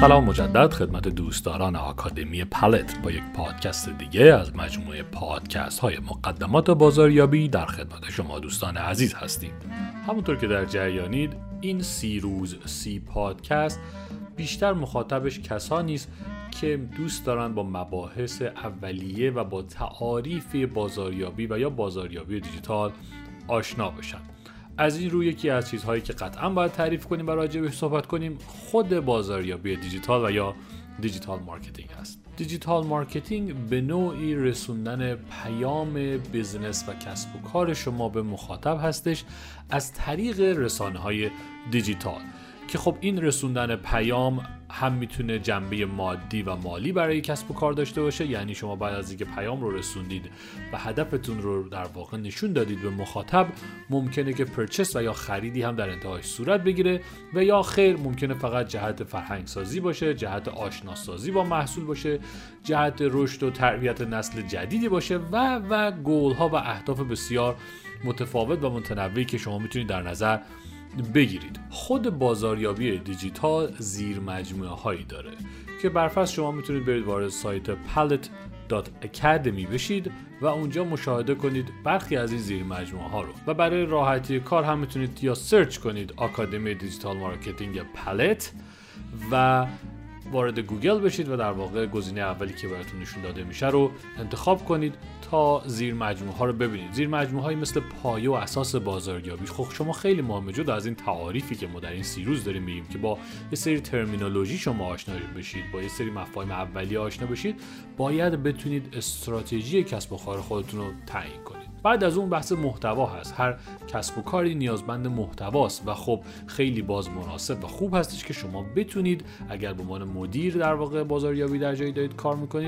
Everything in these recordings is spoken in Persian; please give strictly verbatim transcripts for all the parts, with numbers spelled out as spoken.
سلام مجدد خدمت دوستداران آکادمی پلت با یک پادکست دیگه از مجموعه پادکست های مقدمات بازاریابی در خدمت شما دوستان عزیز هستیم. همونطور که در جریانید این سی روز سی پادکست بیشتر مخاطبش کسانی است که دوست دارن با مباحث اولیه و با تعاریف بازاریابی و یا بازاریابی دیجیتال آشنا بشن. از این رو یکی از چیزهایی که قطعا باید تعریف کنیم و راجع بهش صحبت کنیم خود بازاریابی دیجیتال و یا دیجیتال مارکتینگ است. دیجیتال مارکتینگ به نوعی رسوندن پیام بیزنس و کسب و کار شما به مخاطب هستش از طریق رسانه‌های دیجیتال که خب این رسوندن پیام هم میتونه جنبه مادی و مالی برای کسب و کار داشته باشه، یعنی شما بعد از اینکه پیام رو رسوندید و هدفتون رو در واقع نشون دادید به مخاطب، ممکنه که پرچس و یا خریدی هم در انتهاش صورت بگیره و یا خیر ممکنه فقط جهت فرهنگ سازی باشه، جهت آشناسازی با محصول باشه، جهت رشد و تربیت نسل جدیدی باشه و و گول ها و اهداف بسیار متفاوت و متنوعی که شما میتونید در نظر بگیرید. خود بازاریابی دیجیتال زیر مجموعه هایی داره که برفرض شما میتونید برید وارد سایت پلت دات اکادمی بشید و اونجا مشاهده کنید برخی از این زیر مجموعه ها رو و برای راحتی کار هم میتونید یا سرچ کنید آکادمی دیجیتال مارکتینگ پلت و وارد گوگل بشید و در واقع گزینه اولی که براتون نشون داده میشه رو انتخاب کنید تا زیر مجموعه ها رو ببینید. زیر مجموعه های مثل پایه و اساس بازاریابی. خب شما خیلی مهمه جدا از این تعاریفی که ما در این سی روز داریم میگیم که با یه سری ترمینولوژی شما آشنا بشید، با یه سری مفاهیم اولیه آشنا بشید، باید بتونید استراتژی کسب و کار خودتون رو تعیین کنید. بعد از اون بحث محتوا هست. هر کسب و کاری نیازمند محتواست و خب خیلی باز مناسب و خوب هستش که شما بتونید اگر به عنوان مدیر در واقع بازاریابی در جایی دارید کار میکنید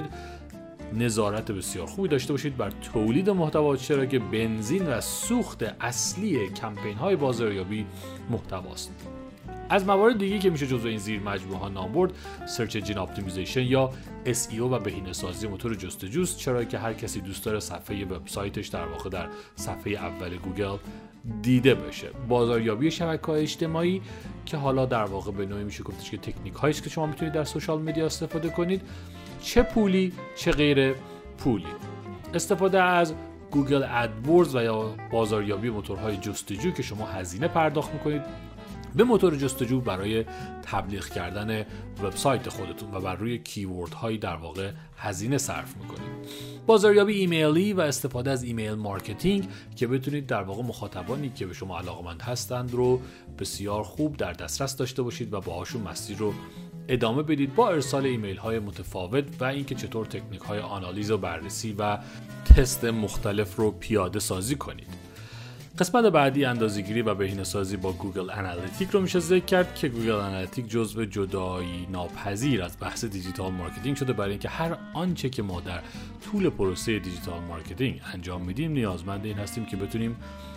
نظارت بسیار خوبی داشته باشید بر تولید محتوا، چرا که بنزین و سوخت اصلی کمپین های بازاریابی محتواست. از موارد دیگه که میشه جزو این زیر مجموعه ها نام برد سرچ انجین اپتیمیزیشن یا اس ای او و بهینه‌سازی موتور جستجوست، چرا که هر کسی دوست داره صفحه وبسایتش در واقع در صفحه اول گوگل دیده بشه. بازاریابی شبکه‌های اجتماعی که حالا در واقع به نوعی میشه گفتش که تکنیک هایی است که شما میتونید در سوشال مدیا استفاده کنید، چه پولی چه غیر پولی. استفاده از گوگل ادورز و یا بازاریابی موتورهای جستجو که شما هزینه پرداخت میکنید به موتور جستجو برای تبلیغ کردن وبسایت خودتون و بر روی کیورد هایی در واقع هزینه صرف میکنید. بازاریابی ایمیلی و استفاده از ایمیل مارکتینگ که بتونید در واقع مخاطبانی که به شما علاقمند هستند رو بسیار خوب در دسترس داشته باشید و باهاشون مسیر رو ادامه بدید با ارسال ایمیل های متفاوت و اینکه چطور تکنیک های آنالیز و بررسی و تست مختلف رو پیاده سازی کنید. قسمت بعدی اندازه‌گیری و بهینه‌سازی با گوگل آنالیتیک رو میشه ذکر کرد که گوگل آنالیتیک جزو جدایی ناپذیر از بحث دیجیتال مارکتینگ شده برای اینکه هر آنچه که ما در طول پروسه دیجیتال مارکتینگ انجام میدیم نیازمند این هستیم که بتونیم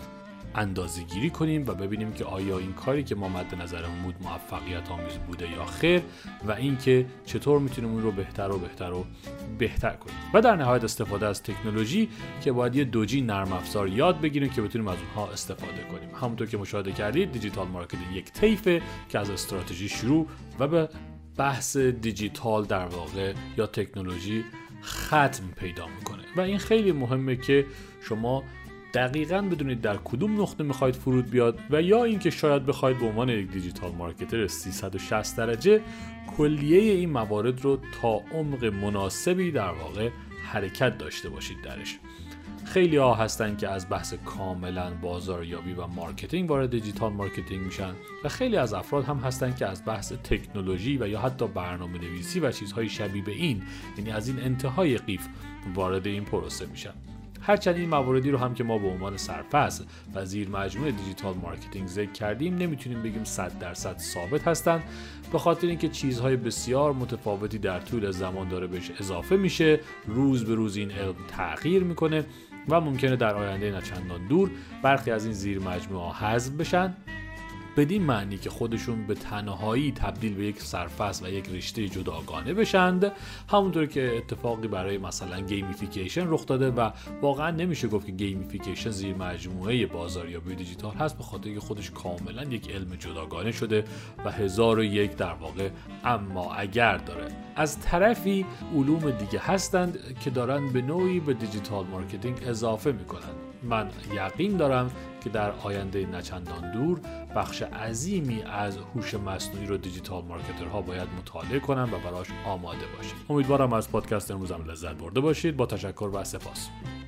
اندازه‌گیری کنیم و ببینیم که آیا این کاری که ما مد نظرمون بود موفقیت آمیز بوده یا خیر و اینکه چطور میتونیم اون رو بهتر و بهتر و بهتر کنیم. و در نهایت استفاده از تکنولوژی که باید یه دوجی نرم افزار یاد بگیریم که بتونیم از اونها استفاده کنیم. همونطور که مشاهده کردید دیجیتال مارکتینگ یک طیفه که از استراتژی شروع و به بحث دیجیتال در واقع یا تکنولوژی ختم پیدا میکنه و این خیلی مهمه که شما دقیقاً بدونید در کدوم نقطه میخواید فرود بیاد و یا اینکه شاید بخواید به عنوان یک دیجیتال مارکتر سیصد و شصت درجه کلیه این موارد رو تا عمق مناسبی در واقع حرکت داشته باشید درش. خیلی ها هستن که از بحث کاملاً بازاریابی و مارکتینگ وارد دیجیتال مارکتینگ میشن و خیلی از افراد هم هستن که از بحث تکنولوژی و یا حتی برنامه نویسی و چیزهای شبیه به این، یعنی از این انتهای قیف وارد این پروسه میشن. هرچند این مواردی رو هم که ما به عنوان سرفصل و زیر مجموعه دیجیتال مارکتینگ ذکر کردیم نمیتونیم بگیم صد درصد ثابت هستن، به خاطر اینکه چیزهای بسیار متفاوتی در طول زمان داره بهش اضافه میشه، روز به روز این علم تغییر میکنه و ممکنه در آینده نه چندان دور برخی از این زیر مجموعه ها حذف بشن بدین معنی که خودشون به تنهایی تبدیل به یک سرفصل و یک رشته جداگانه بشند، همونطور که اتفاقی برای مثلا گیمیفیکیشن رخ داده و واقعا نمیشه گفت که گیمیفیکیشن زیر مجموعه بازاریابی دیجیتال هست، به خاطر اینکه خودش کاملا یک علم جداگانه شده و هزار و یک در واقع اما اگر داره. از طرفی علوم دیگه هستند که دارن به نوعی به دیجیتال مارکتینگ اضافه میکنن. من یقین دارم که در آینده نچندان دور بخش عظیمی از هوش مصنوعی رو دیجیتال مارکترها باید مطالعه کنن و براش آماده باشن. امیدوارم از پادکست امروزم لذت برده باشید. با تشکر و سپاس.